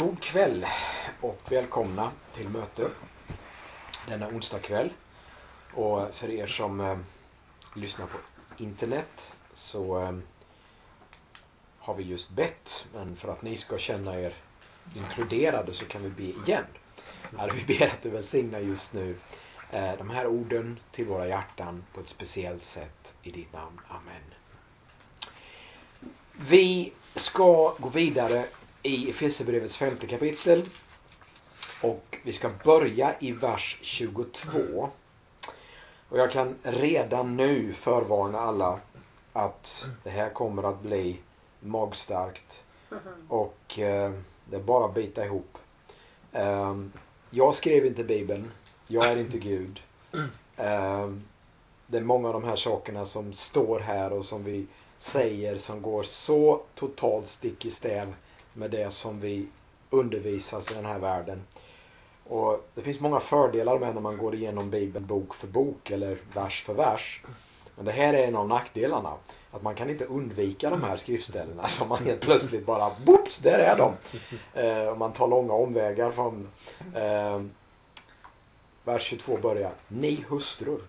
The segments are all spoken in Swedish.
God kväll och välkomna till möte denna onsdag kväll. Och för er som lyssnar på internet så har vi just bett, men för att ni ska känna er inkluderade så kan vi be igen. Vi ber att du välsignar just nu de här orden till våra hjärtan på ett speciellt sätt i ditt namn. Amen. Vi ska gå vidare i Efesierbrevets 5:e kapitel och vi ska börja i vers 22. Och jag kan redan nu förvarna alla att det här kommer att bli magstarkt och det är bara att bita ihop. Jag skrev inte Bibeln, jag är inte Gud. Det är många av de här sakerna som står här och som vi säger som går så totalt stick i stäv med det som vi undervisas i den här världen. Och det finns många fördelar med när man går igenom Bibeln bok för bok eller vers för vers. Men det här är en av nackdelarna. Att man kan inte undvika de här skriftställena som man helt plötsligt bara, boops, där är de. Och man tar långa omvägar från vers 22 börjar, ni hustrur.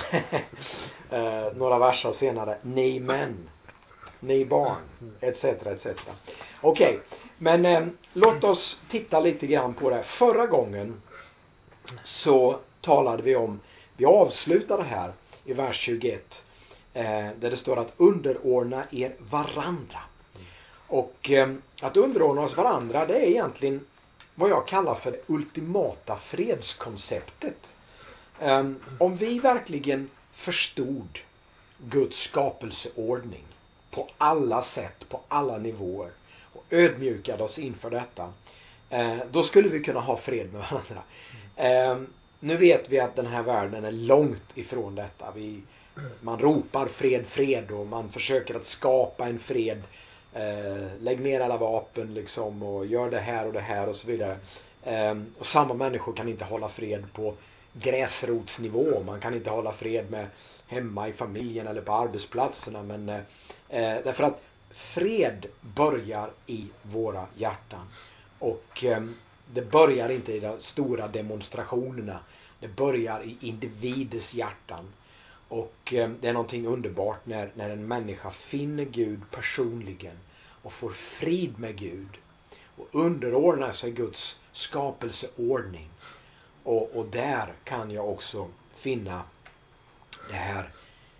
Några verser senare, ni män, ni barn, etc. etc. Okej, men låt oss titta lite grann på det. Förra gången så talade vi om, vi avslutade här i vers 21 där det står att underordna er varandra. Och att underordna oss varandra, det är egentligen vad jag kallar för det ultimata fredskonceptet. Om vi verkligen förstod Guds skapelseordning på alla sätt, på alla nivåer och ödmjukade oss inför detta, då skulle vi kunna ha fred med varandra. Nu vet vi att den här världen är långt ifrån detta. Man ropar fred, fred och man försöker att skapa en fred. Lägg ner alla vapen liksom och gör det här och så vidare. Och samma människor kan inte hålla fred på gräsrotsnivå. Man kan inte hålla fred med hemma i familjen eller på arbetsplatserna. Men därför att fred börjar i våra hjärtan. Och det börjar inte i de stora demonstrationerna. Det börjar i individers hjärtan. Och det är någonting underbart när en människa finner Gud personligen och får frid med Gud och underordnar sig Guds skapelseordning. Och där kan jag också finna det här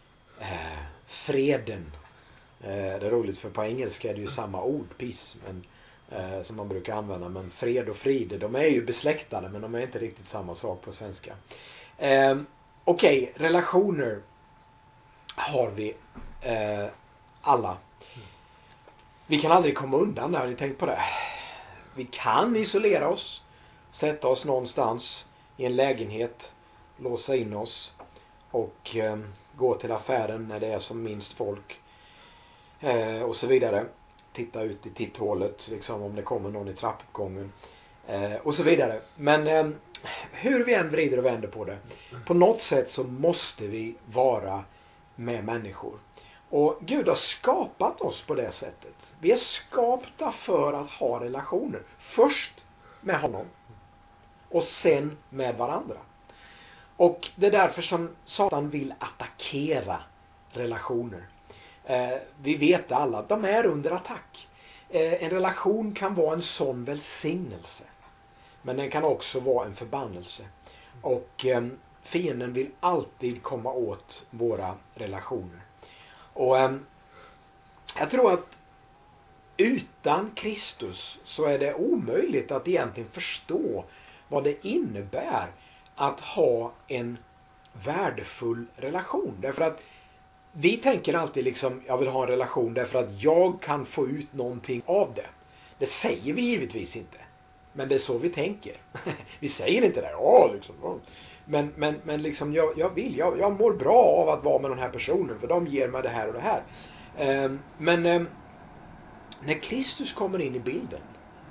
freden. Det är roligt för på engelska är det ju samma ord, peace, som man brukar använda. Men fred och frid, de är ju besläktade men de är inte riktigt samma sak på svenska. Okej, relationer har vi alla. Vi kan aldrig komma undan där, har ni tänkt på det? Vi kan isolera oss, sätta oss någonstans i en lägenhet, låsa in oss och gå till affären när det är som minst folk och så vidare. Titta ut i titthålet liksom, om det kommer någon i trappuppgången och så vidare. Men hur vi än vrider och vänder på det, på något sätt så måste vi vara med människor. Och Gud har skapat oss på det sättet. Vi är skapta för att ha relationer. Först med honom och sen med varandra. Och det är därför som Satan vill attackera relationer. Vi vet alla att de är under attack. En relation kan vara en sån välsignelse. Men den kan också vara en förbannelse. Och fienden vill alltid komma åt våra relationer. Och jag tror att utan Kristus så är det omöjligt att egentligen förstå vad det innebär att ha en värdefull relation. Därför att vi tänker alltid liksom, jag vill ha en relation därför att jag kan få ut någonting av det. Det säger vi givetvis inte. Men det är så vi tänker. Vi säger inte det. Liksom. Men liksom jag mår bra av att vara med den här personen. För de ger mig det här och det här. Men när Kristus kommer in i bilden,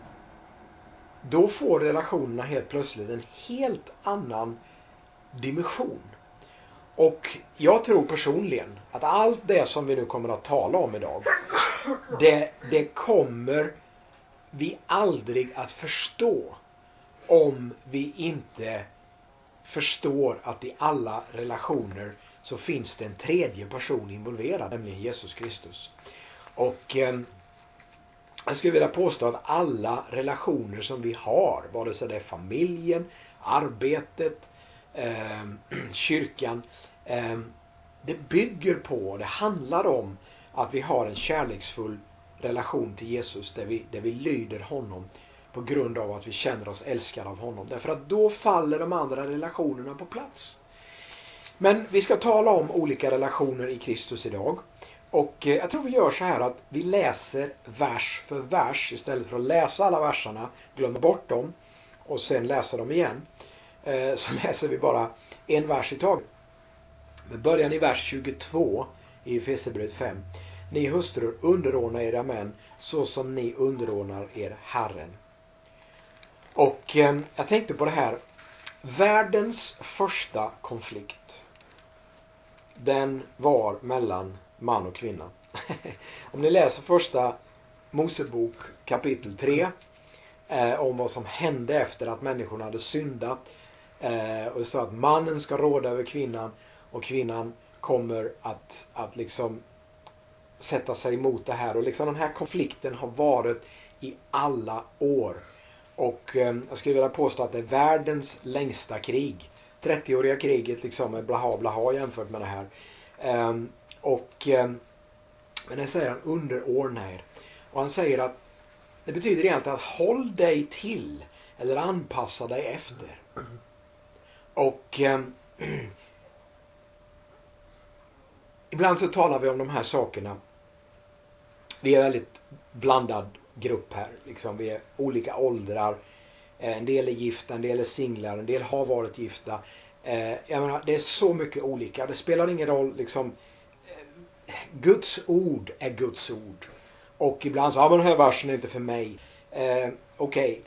då får relationerna helt plötsligt en helt annan dimension. Och jag tror personligen att allt det som vi nu kommer att tala om idag, det kommer vi aldrig att förstå om vi inte förstår att i alla relationer så finns det en tredje person involverad, nämligen Jesus Kristus. Och jag skulle vilja påstå att alla relationer som vi har, vare sig det är familjen, arbetet, kyrkan, det bygger på, det handlar om att vi har en kärleksfull relation till Jesus där vi lyder honom på grund av att vi känner oss älskade av honom. Därför att då faller de andra relationerna på plats. Men vi ska tala om olika relationer i Kristus idag. Och jag tror vi gör så här att vi läser vers för vers istället för att läsa alla verserna, glömma bort dem och sen läsa dem igen. Så läser vi bara en vers i taget. Vi börjar i vers 22 i Efesierbrevet 5. Ni hustrur, underordna era män så som ni underordnar er Herren. Och jag tänkte på det här. Världens första konflikt, den var mellan man och kvinna. Om ni läser första Mosebok kapitel 3 om vad som hände efter att människorna hade syndat, och det står att mannen ska råda över kvinnan och kvinnan kommer att liksom sätta sig emot det här, och liksom den här konflikten har varit i alla år. Och jag skulle vilja påstå att det är världens längsta krig. 30-åriga kriget liksom är blaha jämfört med det här. Men det säger han, underordna er. Och han säger att det betyder egentligen att håll dig till eller anpassa dig efter. Och ibland så talar vi om de här sakerna. Vi är väldigt blandad grupp här. Liksom, vi är olika åldrar. En del är gifta, en del är singlar, en del har varit gifta. Jag menar, det är så mycket olika. Det spelar ingen roll. Liksom, Guds ord är Guds ord. Och ibland så, men den här versen är inte för mig. Okej,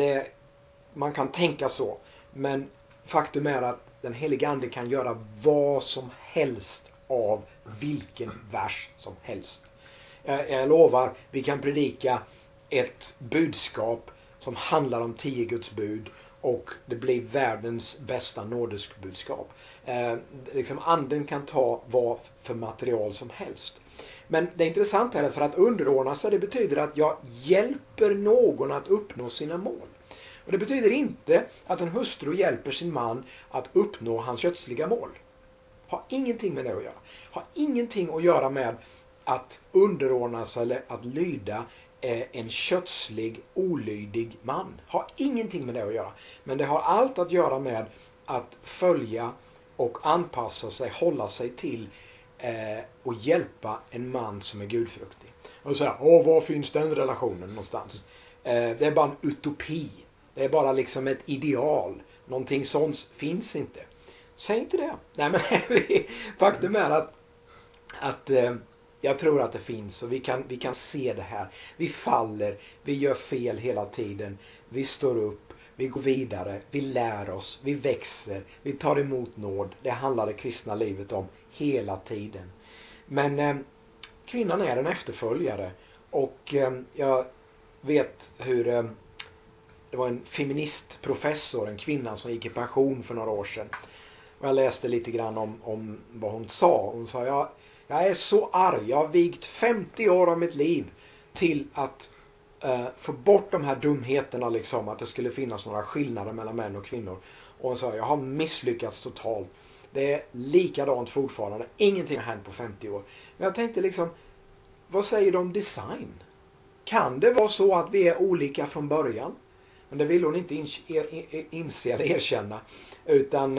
man kan tänka så. Men faktum är att den helige ande kan göra vad som helst av vilken vers som helst. Jag lovar, vi kan predika ett budskap som handlar om 10 Guds bud och det blir världens bästa nådesbudskap. Liksom anden kan ta vad för material som helst. Men det är intressant här, för att underordna sig, det betyder att jag hjälper någon att uppnå sina mål. Och det betyder inte att en hustru hjälper sin man att uppnå hans kötsliga mål. Har ingenting med det att göra. Har ingenting att göra med att underordna sig eller att lyda en kötslig, olydig man. Har ingenting med det att göra. Men det har allt att göra med att följa och anpassa sig, hålla sig till och hjälpa en man som är gudfruktig. Och så här, var finns den relationen någonstans? Det är bara en utopi. Det är bara liksom ett ideal. Någonting sånt finns inte. Säg inte det. Nej, men faktum är att jag tror att det finns, och vi kan se det här. Vi faller, vi gör fel hela tiden. Vi står upp, vi går vidare, vi lär oss, vi växer, vi tar emot nåd. Det handlar det kristna livet om hela tiden. Men kvinnan är en efterföljare, och jag vet hur det var en feministprofessor, en kvinna som gick i pension för några år sedan. Och jag läste lite grann om vad hon sa. Hon sa, jag är så arg. Jag har vigt 50 år av mitt liv till att få bort de här dumheterna, liksom, att det skulle finnas några skillnader mellan män och kvinnor. Och hon sa, jag har misslyckats totalt. Det är likadant fortfarande. Ingenting har hänt på 50 år. Men jag tänkte liksom, vad säger de om design? Kan det vara så att vi är olika från början? Men det vill hon inte inse eller erkänna. Utan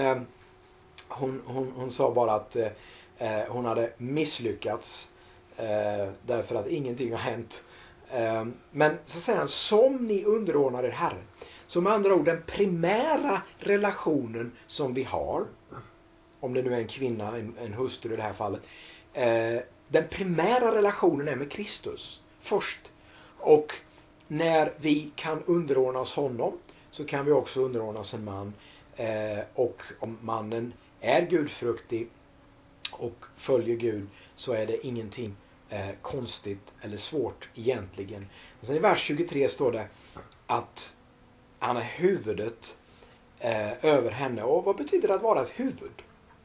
hon sa bara att hon hade misslyckats därför att ingenting har hänt. Men så säger han, som ni underordnar er Herren. Så med andra ord, den primära relationen som vi har, om det nu är en kvinna, en hustru i det här fallet, den primära relationen är med Kristus först. Och när vi kan underordna oss honom, så kan vi också underordna oss en man. Och om mannen är gudfruktig och följer Gud, så är det ingenting konstigt eller svårt egentligen. Och sen i vers 23 står det att han är huvudet över henne. Och vad betyder det att vara ett huvud?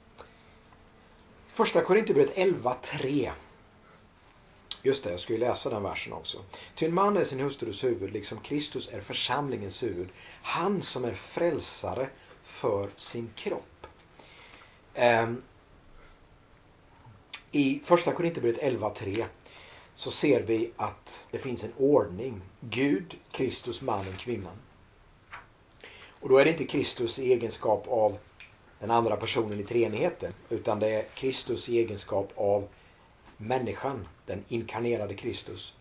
Första Korinthierbrevet 11:3. Just det, jag skulle läsa den versen också. Ty en man är sin hustrus huvud, liksom Kristus är församlingens huvud. Han som är frälsare för sin kropp. I första Korinthierbrevet 11:3 så ser vi att det finns en ordning. Gud, Kristus, mannen, kvinnan. Och då är det inte Kristus i egenskap av den andra personen i treenigheten, utan det är Kristus i egenskap av människan, den inkarnerade Kristus.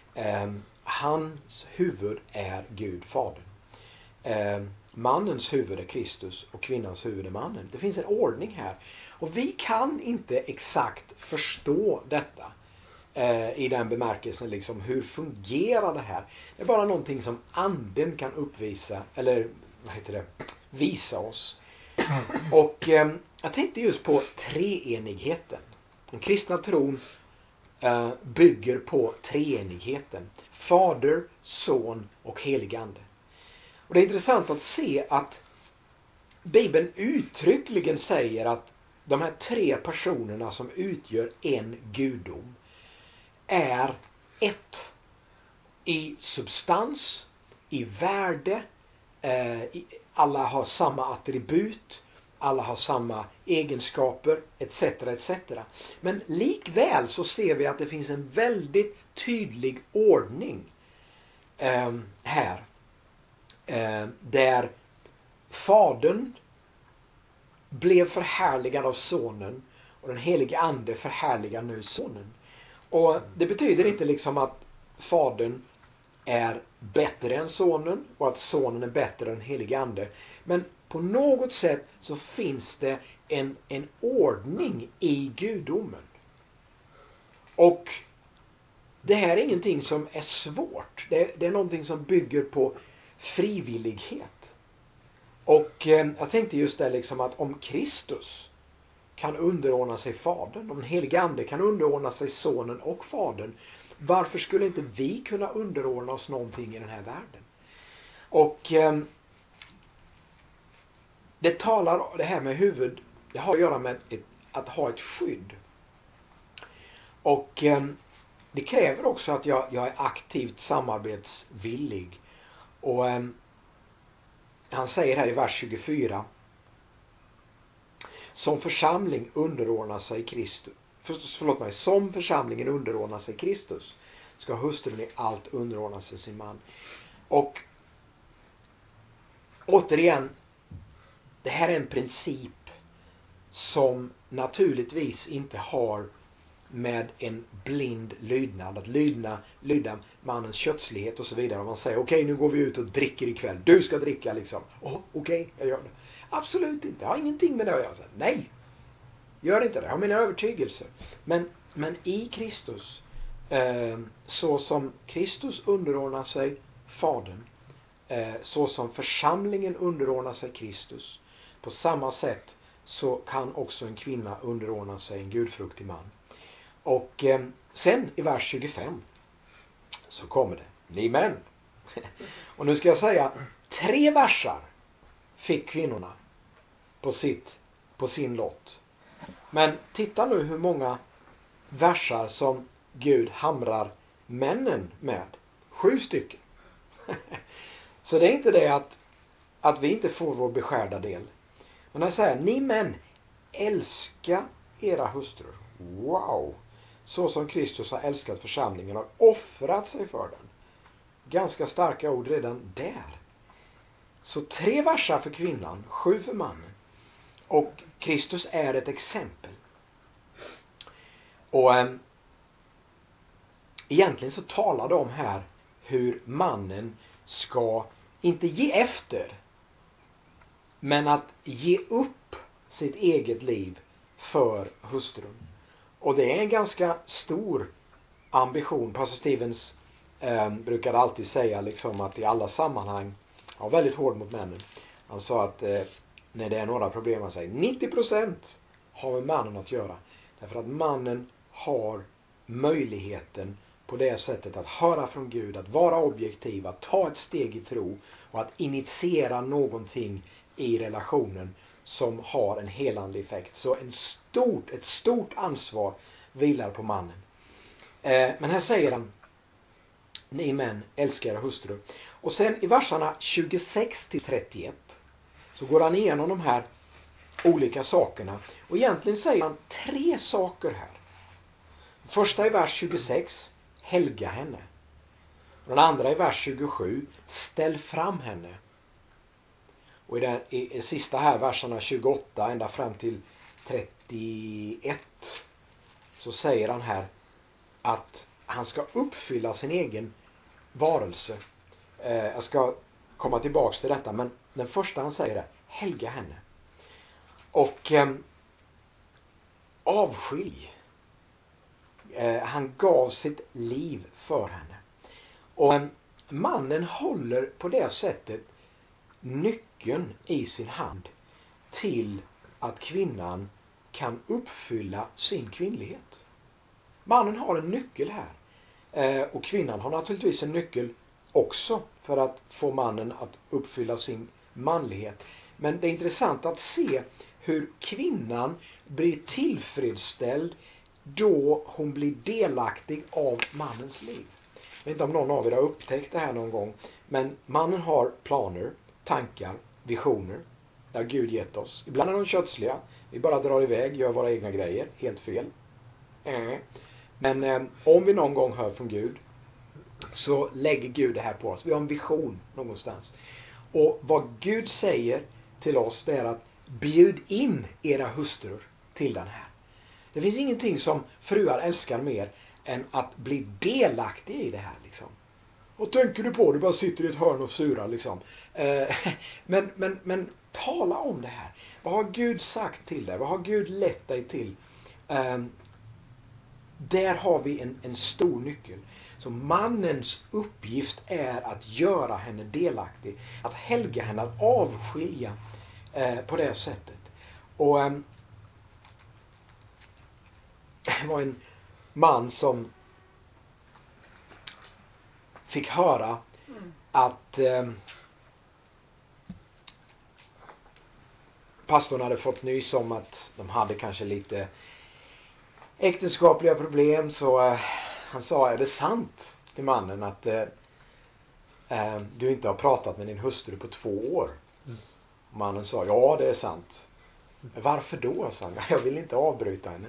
Hans huvud är Gud, Fadern. Mannens huvud är Kristus och kvinnans huvud är mannen. Det finns en ordning här. Och vi kan inte exakt förstå detta i den bemärkelsen, liksom, hur fungerar det här? Det är bara någonting som anden kan uppvisa, eller visa oss. Och jag tänkte just på treenigheten. Den kristna tron bygger på treenigheten. Fader, son och helig ande. Och det är intressant att se att Bibeln uttryckligen säger att de här tre personerna som utgör en gudom är ett i substans, i värde, alla har samma attribut, alla har samma egenskaper, etc. etc. Men likväl så ser vi att det finns en väldigt tydlig ordning här. Där Fadern blev förhärligad av sonen och den helige ande förhärligar nu sonen. Och det betyder inte liksom att Fadern är bättre än sonen och att sonen är bättre än helige ande. Men på något sätt så finns det en ordning i gudomen. Och det här är ingenting som är svårt. Det är någonting som bygger på frivillighet. Och jag tänkte just det liksom att om Kristus kan underordna sig Fadern, om den helige ande kan underordna sig sonen och Fadern, varför skulle inte vi kunna underordna oss någonting i den här världen? Och det här med huvud, det har att göra med att ha ett skydd. Och det kräver också att jag är aktivt samarbetsvillig. Och han säger här i vers 24: som församling underordnar sig Kristus. Som församlingen underordnar sig Kristus ska hustrun i allt underordna sig sin man. Och återigen, det här är en princip som naturligtvis inte har med en blind lydnad, att lyda mannens kötslighet och så vidare. Om man säger okej, nu går vi ut och dricker ikväll, du ska dricka liksom. Okej, jag gör det. Absolut inte, jag har ingenting med det att göra. Nej, gör inte det, jag har mina övertygelser. Men i Kristus, så som Kristus underordnar sig Fadern, så som församlingen underordnar sig Kristus, på samma sätt så kan också en kvinna underordna sig en gudfruktig man. Och sen i vers 25 så kommer det: ni män. Och nu ska jag säga 3 versar fick kvinnorna på sin lott. Men titta nu hur många versar som Gud hamrar männen med. 7 stycken. Så det är inte det att vi inte får vår beskärda del. Men han säger: ni män, älska era hustrur. Wow! Så som Kristus har älskat församlingen och offrat sig för den. Ganska starka ord redan där. Så 3 versar för kvinnan, 7 för mannen. Och Kristus är ett exempel. Och egentligen så talar de här hur mannen ska inte ge efter, men att ge upp sitt eget liv för hustrun. Och det är en ganska stor ambition. Pastor Stevens brukar alltid säga liksom att i alla sammanhang, ja, väldigt hård mot männen. Han sa att när det är några problem, han säger 90% har med mannen att göra. Därför att mannen har möjligheten på det sättet att höra från Gud, att vara objektiv, att ta ett steg i tro och att initiera någonting i relationen som har en helande effekt. Så ett stort ansvar vilar på mannen. Men här säger han: ni män, älskar era hustrur. Och sen i verserna 26-31 så går han igenom de här olika sakerna. Och egentligen säger han 3 saker här. Första i vers 26, helga henne. Och den andra i vers 27, ställ fram henne. Och i sista här, verserna 28 ända fram till 31, så säger han här att han ska uppfylla sin egen varelse. Jag ska komma tillbaks till detta, men den första han säger är: helga henne. Och avskilj. Han gav sitt liv för henne. Och mannen håller på det sättet nyckeln i sin hand till att kvinnan kan uppfylla sin kvinnlighet. Mannen har en nyckel här. Och kvinnan har naturligtvis en nyckel också för att få mannen att uppfylla sin manlighet. Men det är intressant att se hur kvinnan blir tillfredsställd då hon blir delaktig av mannens liv. Jag vet inte om någon av er har upptäckt det här någon gång. Men mannen har planer, tankar, visioner där Gud gett oss. Ibland är de kötsliga. Vi bara drar iväg, gör våra egna grejer. Helt fel. Men om vi någon gång hör från Gud så lägger Gud det här på oss. Vi har en vision någonstans. Och vad Gud säger till oss, det är att bjud in era hustrur till den här. Det finns ingenting som fruar älskar mer än att bli delaktig i det här liksom. Vad tänker du på? Du bara sitter i ett hörn och surar liksom. Men tala om det här. Vad har Gud sagt till dig? Vad har Gud lett dig till? Där har vi en stor nyckel. Så mannens uppgift är att göra henne delaktig. Att helga henne, att avskilja på det sättet. Och det var en man som fick höra att pastorn hade fått nys om att de hade kanske lite äktenskapliga problem. Så han sa: är det sant till mannen att du inte har pratat med din hustru på 2 år? Och mannen sa: ja, det är sant. Varför då? Sa han. Jag vill inte avbryta henne.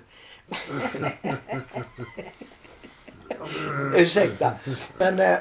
Ursäkta. Men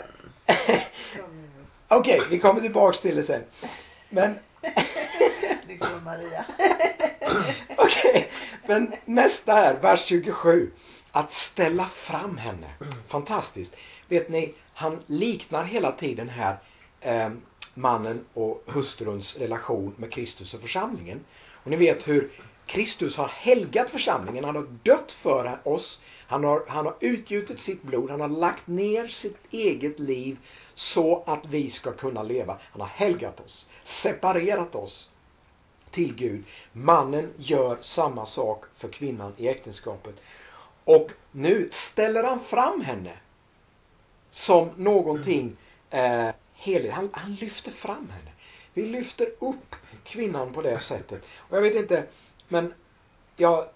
okej, vi kommer tillbaks till det sen. Men Maria. Okej, men nästa här, vers 27. Att ställa fram henne. Fantastiskt. Vet ni, han liknar hela tiden här mannen och hustruns relation med Kristus och församlingen. Och ni vet hur Kristus har helgat församlingen. Han har dött för oss. Han har utgjutit sitt blod. Han har lagt ner sitt eget liv så att vi ska kunna leva. Han har helgat oss. Separerat oss till Gud. Mannen gör samma sak för kvinnan i äktenskapet. Och nu ställer han fram henne som någonting heligt. Han lyfter fram henne. Vi lyfter upp kvinnan på det sättet. Och jag vet inte, men jag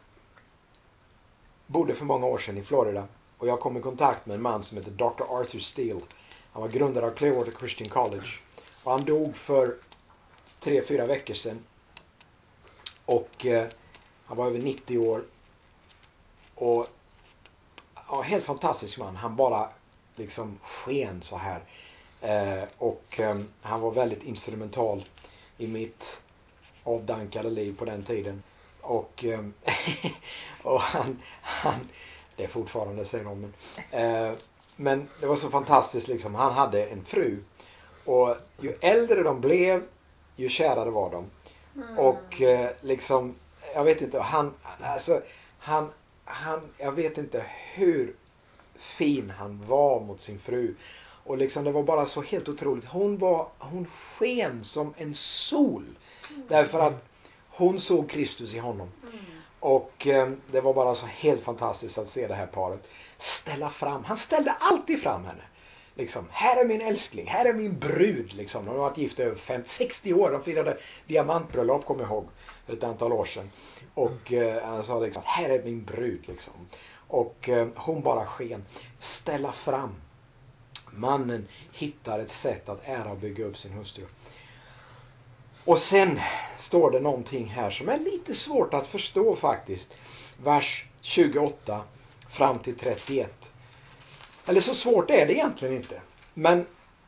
bodde för många år sedan i Florida. Och jag kom i kontakt med en man som heter Dr. Arthur Steele. Han var grundare av Clearwater Christian College. Och han dog för 3-4 veckor sedan. Och han var över 90 år. Och ja, helt fantastisk man. Han bara liksom sken så här. Och han var väldigt instrumental i mitt avdankade liv på den tiden. Och han det är fortfarande säger de, men det var så fantastiskt liksom. Han hade en fru. Och ju äldre de blev, ju kärare var de. Och liksom, jag vet inte, han jag vet inte hur fin han var mot sin fru. Och liksom det var bara så helt otroligt. Hon sken som en sol. Därför att hon såg Kristus i honom. Och det var bara så helt fantastiskt att se det här paret ställa fram. Han ställde alltid fram henne. Liksom, här är min älskling, här är min brud. Liksom. De har varit gifta över 60 år. De firade diamantbröllop, kommer jag ihåg, för ett antal år sedan. Och han sa liksom, här är min brud. Liksom. Och hon bara sken. Ställa fram. Mannen hittar ett sätt att ära och bygga upp sin hustru. Och sen står det någonting här som är lite svårt att förstå faktiskt. Vers 28 fram till 31. Eller så svårt är det egentligen inte. Men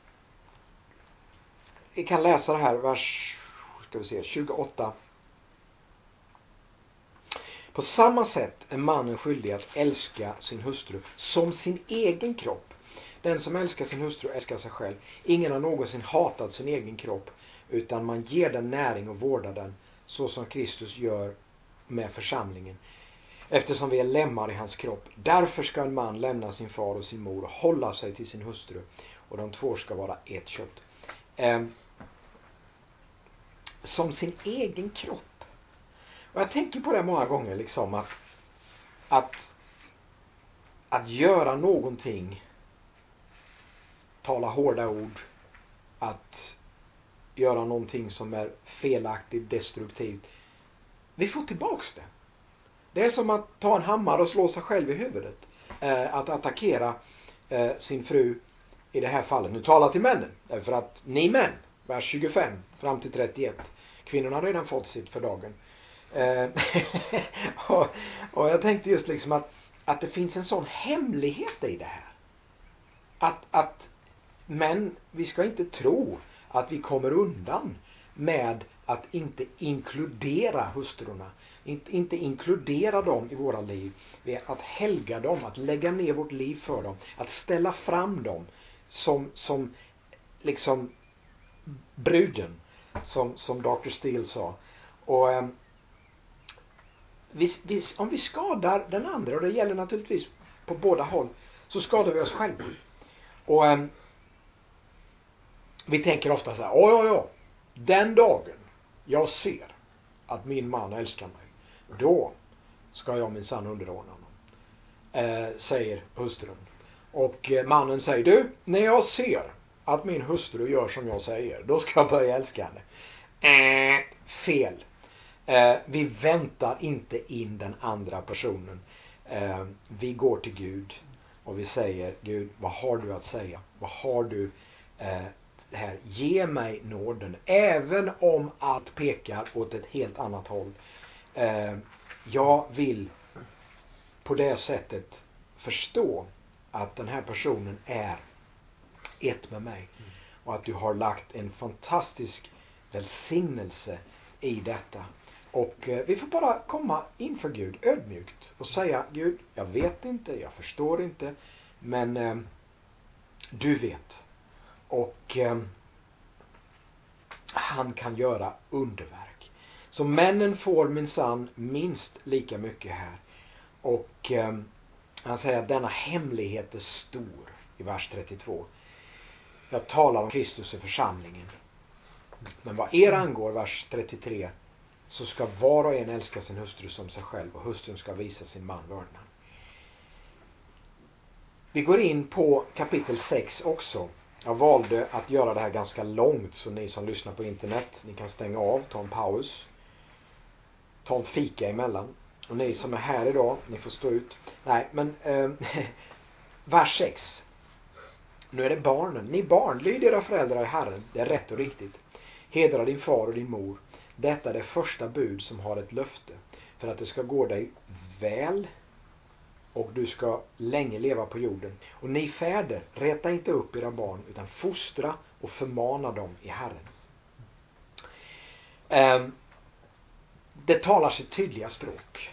vi kan läsa det här, vers 28. På samma sätt är mannen skyldig att älska sin hustru som sin egen kropp. Den som älskar sin hustru älskar sig själv. Ingen har någonsin hatat sin egen kropp, utan man ger den näring och vårdar den, så som Kristus gör med församlingen, eftersom vi är lemmar i hans kropp. Därför ska en man lämna sin far och sin mor och hålla sig till sin hustru, och de två ska vara ett kött. Som sin egen kropp. Och jag tänker på det många gånger, liksom att göra någonting, tala hårda ord, att göra någonting som är felaktigt, destruktivt. Vi får tillbaks det. Det är som att ta en hammare och slå sig själv i huvudet. Att attackera sin fru i det här fallet. Nu talar till männen. Därför att ni män, vers 25 fram till 31. Kvinnorna har redan fått sitt för dagen. och jag tänkte just liksom att det finns en sån hemlighet i det här. Att men vi ska inte tro att vi kommer undan med att inte inkludera hustrurna. Inte inkludera dem i våra liv. Att helga dem, att lägga ner vårt liv för dem. Att ställa fram dem som liksom bruden, som Dr. Steele sa. Och om vi skadar den andra, och det gäller naturligtvis på båda håll, så skadar vi oss själva. Och vi tänker ofta så här, den dagen jag ser att min man älskar mig, då ska jag minsann underordna honom, säger hustrun. Och mannen säger, du, när jag ser att min hustru gör som jag säger, då ska jag börja älska henne. Fel. Vi väntar inte in den andra personen. Vi går till Gud och vi säger, Gud, vad har du att säga? Vad har du här? Ge mig nåden, även om allt pekar åt ett helt annat håll. Jag vill på det sättet förstå att den här personen är ett med mig, och att du har lagt en fantastisk välsignelse i detta. Och vi får bara komma inför Gud ödmjukt och säga, Gud, jag vet inte, jag förstår inte, men du vet. Och han kan göra underverk. Så männen får minsann minst lika mycket här. Och han säger att denna hemlighet är stor i vers 32. Jag talar om Kristus i församlingen. Men vad er angår, vers 33, så ska var och en älska sin hustru som sig själv, och hustrun ska visa sin man vördnad. Vi går in på kapitel 6 också. Jag valde att göra det här ganska långt, så ni som lyssnar på internet, ni kan stänga av, ta en paus, ta en fika emellan. Och ni som är här idag, ni får stå ut. Nej, men vers 6. Nu är det barnen. Ni barn, lyd era föräldrar i Herren. Det är rätt och riktigt. Hedra din far och din mor. Detta är det första bud som har ett löfte, för att det ska gå dig väl och du ska länge leva på jorden. Och ni fäder, reta inte upp era barn, utan fostra och förmana dem i Herren. Det talar sitt tydliga språk.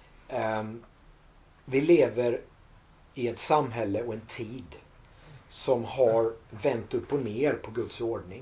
Vi lever i ett samhälle och en tid som har vänt upp och ner på Guds ordning.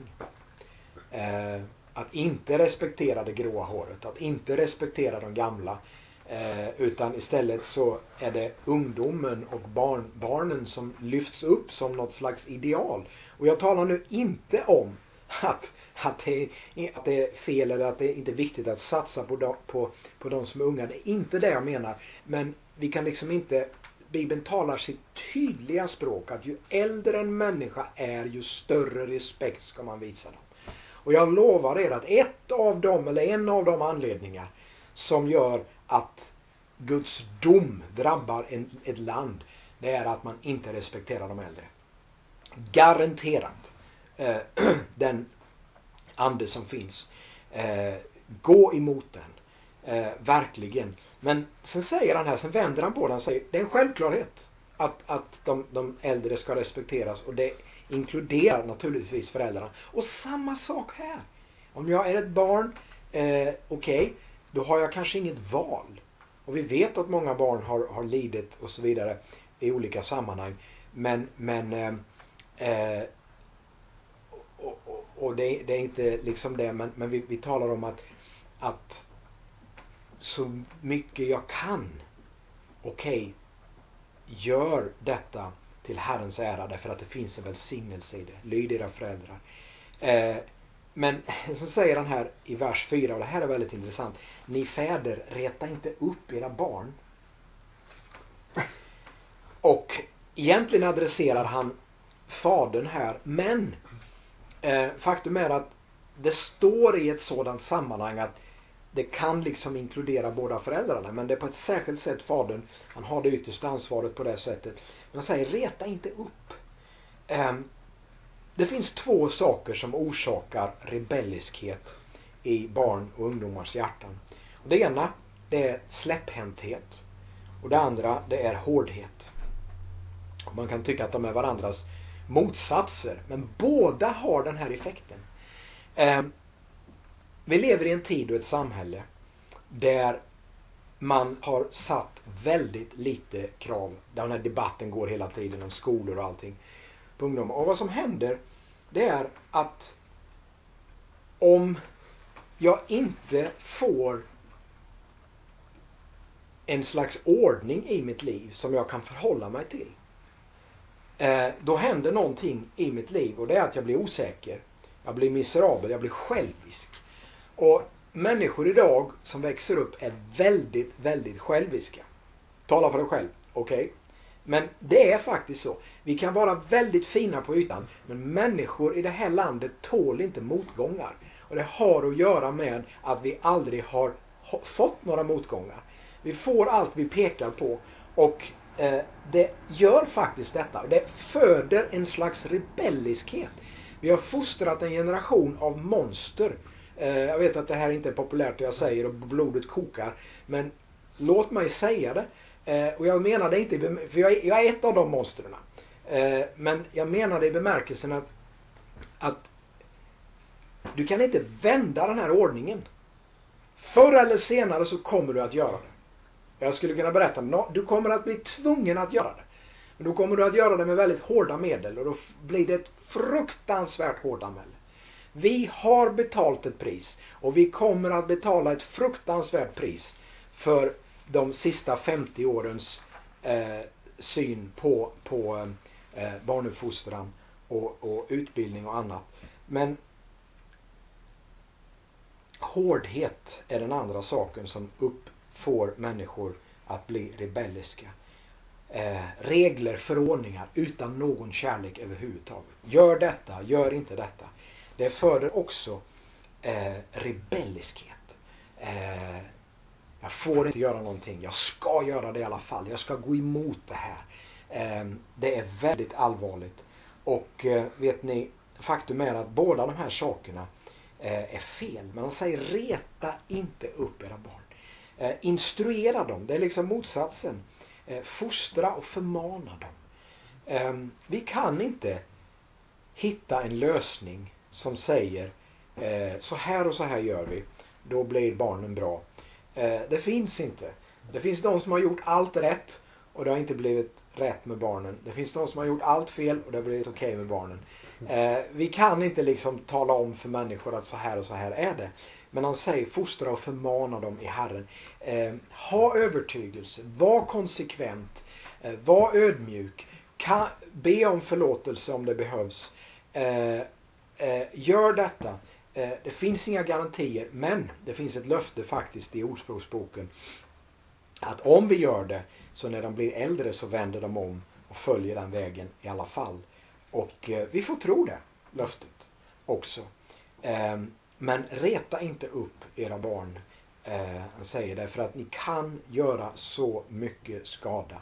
Att inte respektera det gråa håret, att inte respektera de gamla, utan istället så är det ungdomen och barnen som lyfts upp som något slags ideal. Och jag talar nu inte om att det är fel eller att det är inte är viktigt att satsa på de som är unga. Det är inte det jag menar. Men vi kan liksom inte, Bibeln talar sitt tydliga språk att ju äldre en människa är, ju större respekt ska man visa dem. Och jag lovar er att en av de anledningar som gör att Guds dom drabbar ett land, det är att man inte respekterar de äldre. Garanterat. Den ande som finns. Gå emot den. Verkligen. Men sen säger han här, sen vänder han på den och säger, det är en självklarhet att de äldre ska respekteras, och det inkluderar naturligtvis föräldrarna. Och samma sak här. Om jag är ett barn, okej, då har jag kanske inget val. Och vi vet att många barn har lidit och så vidare i olika sammanhang. Och det är inte liksom det, men vi talar om att så mycket jag kan, gör detta till Herrens ära, därför att det finns en välsignelse i det. Lyd era föräldrar. Men så säger han här i vers 4, och det här är väldigt intressant: ni fäder, reta inte upp era barn. Och egentligen adresserar han fadern här, men faktum är att det står i ett sådant sammanhang att det kan liksom inkludera båda föräldrarna, men det är på ett särskilt sätt fadern, han har det yttersta ansvaret på det sättet. Men han säger, reta inte upp. Det finns två saker som orsakar rebelliskhet i barn och ungdomars hjärtan. Och det ena, det är släpphänthet, och det andra, det är hårdhet. Och man kan tycka att de är varandras motsatser, men båda har den här effekten. Vi lever i en tid och ett samhälle där man har satt väldigt lite krav. Den här debatten går hela tiden om skolor och allting på ungdomar. Och vad som händer, det är att om jag inte får en slags ordning i mitt liv som jag kan förhålla mig till, då händer någonting i mitt liv, och det är att jag blir osäker, jag blir miserabel, jag blir självisk. Och människor idag som växer upp är väldigt, väldigt själviska. Tala för dig själv, okej? Men det är faktiskt så. Vi kan vara väldigt fina på ytan, men människor i det här landet tål inte motgångar. Och det har att göra med att vi aldrig har fått några motgångar. Vi får allt vi pekar på, och det gör faktiskt detta. Det föder en slags rebelliskhet. Vi har fostrat en generation av monster. Jag vet att det här inte är populärt det jag säger, och blodet kokar, men låt mig säga det. Och jag menar det inte, för jag är ett av de monsterna. Men jag menar det i bemärkelsen att du kan inte vända den här ordningen. Förr eller senare så kommer du att göra det. Jag skulle kunna berätta, du kommer att bli tvungen att göra det. Men då kommer du att göra det med väldigt hårda medel, och då blir det ett fruktansvärt hårda medel. Vi har betalt ett pris, och vi kommer att betala ett fruktansvärt pris för de sista 50 årens syn på barnuppfostran och utbildning och annat. Men hårdhet är den andra saken som får människor att bli rebelliska. Regler, förordningar utan någon kärlek överhuvudtaget. Gör detta, gör inte detta. Det föder också rebelliskhet. Jag får inte göra någonting. Jag ska göra det i alla fall. Jag ska gå emot det här. Det är väldigt allvarligt. Och vet ni, faktum är att båda de här sakerna är fel. Men han säger, reta inte upp era barn. Instruera dem. Det är liksom motsatsen. Fostra och förmana dem. Vi kan inte hitta en lösning som säger så här och så här gör vi, då blir barnen bra. Det finns inte. Det finns de som har gjort allt rätt, och det har inte blivit rätt med barnen. Det finns de som har gjort allt fel, och det har blivit okej med barnen. Vi kan inte liksom tala om för människor att så här och så här är det. Men han säger, fostra och förmana dem i Herren. Ha övertygelse, var konsekvent, var ödmjuk, be om förlåtelse om det behövs. gör detta. Det finns inga garantier, men det finns ett löfte faktiskt i Ordspråksboken att om vi gör det, så när de blir äldre så vänder de om och följer den vägen i alla fall. Och vi får tro det löftet också. Men reta inte upp era barn, han säger, därför att ni kan göra så mycket skada.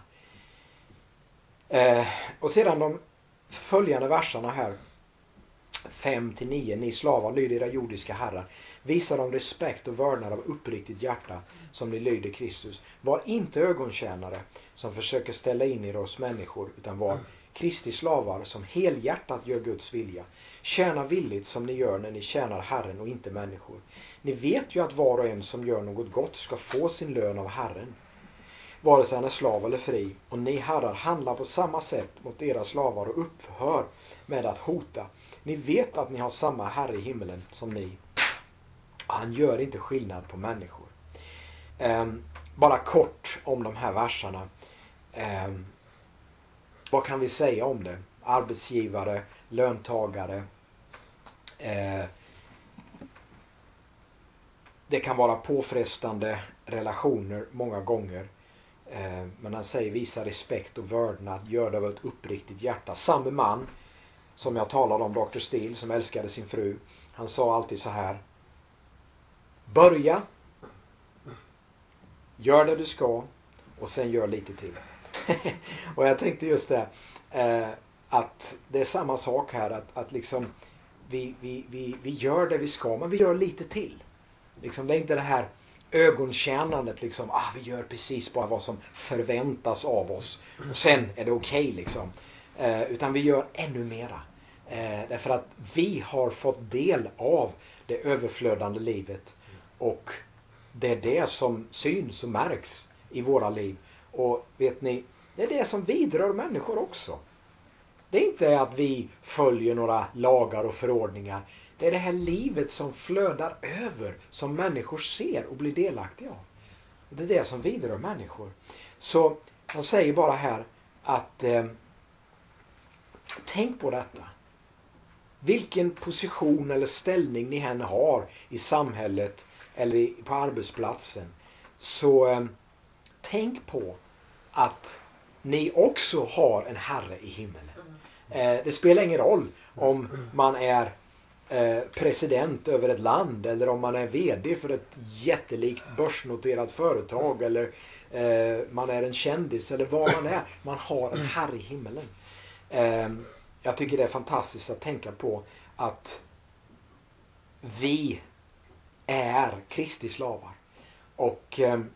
Och sedan de följande verserna här 5-9. Ni slavar, lyder era jordiska herrar. Visa dem respekt och vördnad av uppriktigt hjärta som ni lyder Kristus. Var inte ögontjänare som försöker ställa in er hos människor, utan var Kristi slavar som helhjärtat gör Guds vilja. Tjäna villigt som ni gör när ni tjänar Herren och inte människor. Ni vet ju att var och en som gör något gott ska få sin lön av Herren, vare sig han är slav eller fri. Och ni herrar handlar på samma sätt mot era slavar och upphör med att hota. Ni vet att ni har samma Herre i himmelen som ni. Han gör inte skillnad på människor. Bara kort om de här verserna. Vad kan vi säga om det? Arbetsgivare, löntagare. Det kan vara påfrestande relationer många gånger. Men han säger visa respekt och vördnad, gör det av ett uppriktigt hjärta. Samme man som jag talade om, Dr. Steele, som älskade sin fru, han sa alltid så här: börja, gör det du ska och sen gör lite till. Och jag tänkte just det, att det är samma sak här, att liksom vi gör det vi ska, men vi gör lite till. Liksom, det är inte det här ögontjänandet liksom, vi gör precis bara vad som förväntas av oss och sen är det okej liksom. Utan vi gör ännu mera. Därför att vi har fått del av det överflödande livet, och det är det som syns och märks i våra liv. Och vet ni, det är det som vidrör människor också. Det är inte att vi följer några lagar och förordningar. Det är det här livet som flödar över, som människor ser och blir delaktiga av. Och det är det som vidrör människor. Så han säger bara här att tänk på detta. Vilken position eller ställning ni än har i samhället eller på arbetsplatsen, så tänk på att ni också har en Herre i himmelen. Det spelar ingen roll om man är president över ett land, eller om man är vd för ett jättelikt börsnoterat företag, eller man är en kändis, eller vad man är. Man har en Herre i himmelen. Jag tycker det är fantastiskt att tänka på att vi är Kristi slavar. Och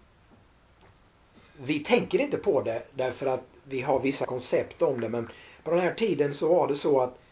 vi tänker inte på det därför att vi har vissa koncept om det, men på den här tiden så var det så att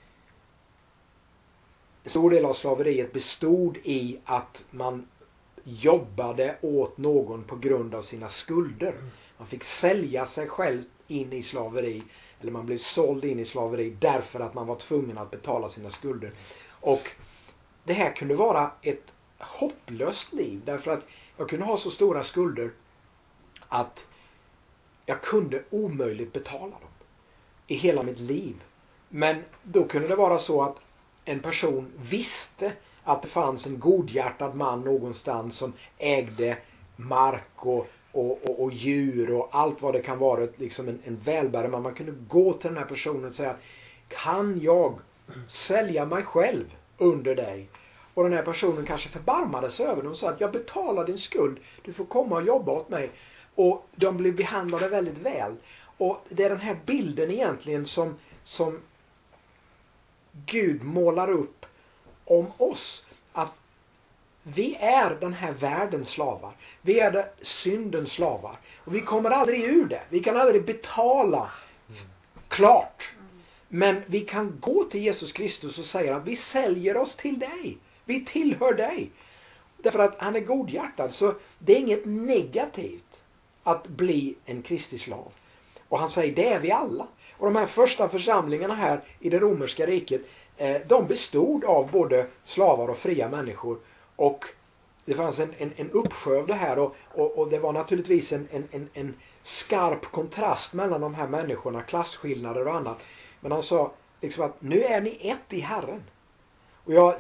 en stor del av slaveriet bestod i att man jobbade åt någon på grund av sina skulder. Man fick sälja sig själv in i slaveri, eller man blev såld in i slaveri därför att man var tvungen att betala sina skulder. Och det här kunde vara ett hopplöst liv, därför att jag kunde ha så stora skulder att jag kunde omöjligt betala dem i hela mitt liv. Men då kunde det vara så att en person visste att det fanns en godhjärtad man någonstans som ägde mark och djur och allt vad det kan vara, liksom en välbärgad man. Man kunde gå till den här personen och säga: kan jag sälja mig själv under dig? Och den här personen kanske förbarmade sig över dem och sa att jag betalar din skuld, du får komma och jobba åt mig. Och de blev behandlade väldigt väl. Och det är den här bilden egentligen som Gud målar upp om oss. Att vi är den här världens slavar. Vi är det syndens slavar. Och vi kommer aldrig ur det. Vi kan aldrig betala klart. Men vi kan gå till Jesus Kristus och säga att vi säljer oss till dig. Vi tillhör dig. Därför att han är godhjärtad. Så det är inget negativt att bli en Kristi slav. Och han säger, det är vi alla. Och de här första församlingarna här i det romerska riket, de bestod av både slavar och fria människor. Och det fanns en uppsjö av det här. Och det var naturligtvis en skarp kontrast mellan de här människorna, klasskillnader och annat. Men han sa liksom att nu är ni ett i Herren. Och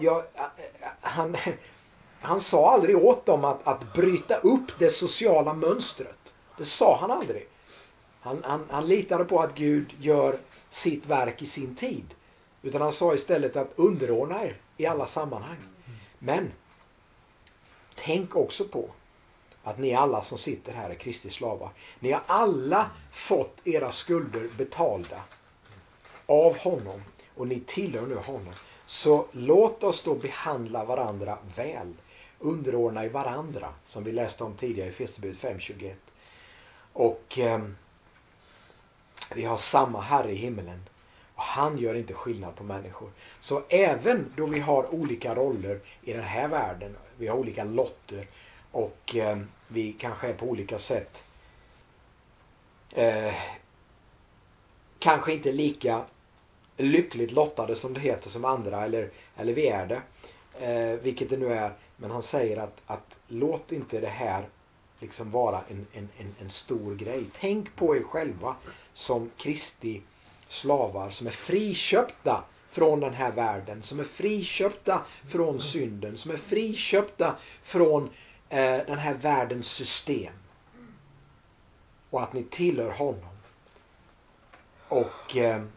han sa aldrig åt dem att bryta upp det sociala mönstret. Det sa han aldrig. Han litade på att Gud gör sitt verk i sin tid. Utan han sa istället att underordna er i alla sammanhang. Men tänk också på att ni alla som sitter här är Kristi slavar. Ni har alla fått era skulder betalda av honom. Och ni tillhör nu honom. Så låt oss då behandla varandra väl. Underordna i varandra. Som vi läste om tidigare i Efesierbrevet 5:21. Och vi har samma Herre i himmelen. Och han gör inte skillnad på människor. Så även då vi har olika roller i den här världen. Vi har olika lotter. Och vi kanske är på olika sätt. Kanske inte lika lyckligt lottade som det heter som andra. Eller vi är det. Vilket det nu är. Men han säger att låt inte det här liksom vara en stor grej. Tänk på er själva som Kristi slavar som är friköpta från den här världen, som är friköpta från synden, som är friköpta från den här världens system. Och att ni tillhör honom. Och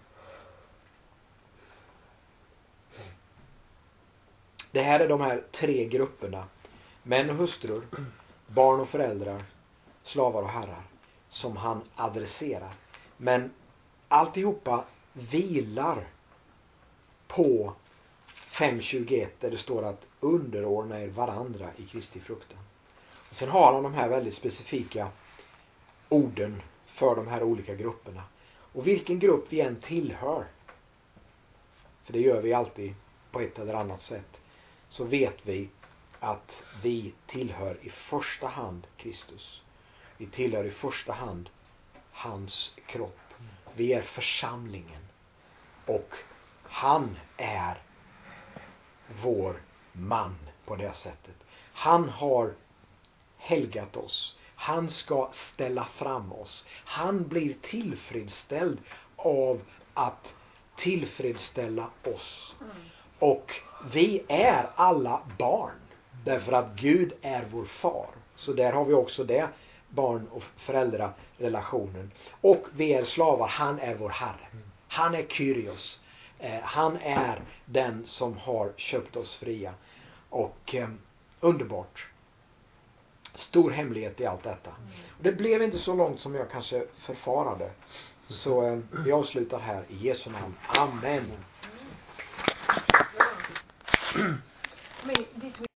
det här är de här 3 grupperna. Män och hustrur, barn och föräldrar, slavar och herrar, som han adresserar. Men alltihopa vilar på 5:21 där det står att underordna er varandra i Kristi fruktan. Och sen har han de här väldigt specifika orden för de här olika grupperna. Och vilken grupp vi än tillhör, för det gör vi alltid på ett eller annat sätt, så vet vi att vi tillhör i första hand Kristus. Vi tillhör i första hand hans kropp. Vi är församlingen. Och han är vår man på det sättet. Han har helgat oss. Han ska ställa fram oss. Han blir tillfredsställd av att tillfredsställa oss. Och vi är alla barn. Därför att Gud är vår far. Så där har vi också det. Barn- och föräldrarelationen. Och vi är slavar. Han är vår Herre. Han är Kyrios. Han är den som har köpt oss fria. Och underbart. Stor hemlighet i allt detta. Och det blev inte så långt som jag kanske förfarade. Så vi avslutar här i Jesu namn. Amen.